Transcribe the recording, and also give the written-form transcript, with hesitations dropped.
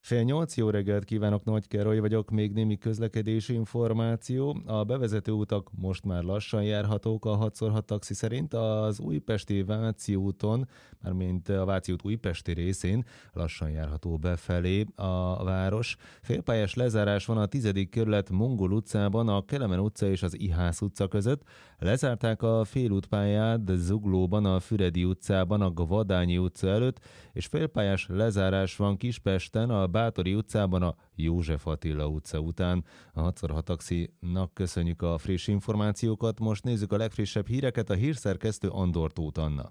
Fél nyolc, jó reggelt kívánok, Nagy Károly vagyok, még némi közlekedési információ. A bevezető utak most már lassan járhatók a 6x6 taxi szerint. Az újpesti Váci úton, mármint a Váci út újpesti részén lassan járható befelé a város. Félpályás lezárás van a 10. kerület Mongol utcában, a Kelemen utca és az Ihász utca között. Lezárták a félútpályát Zuglóban, a Füredi utcában, a Gvadányi utca előtt, és félpályás lezárás van Kispesten, a Bátori utcában, a József Attila utca után. A 6x6 taxinak köszönjük a friss információkat, most nézzük a legfrissebb híreket, a hírszerkesztő Andor Tóth Anna.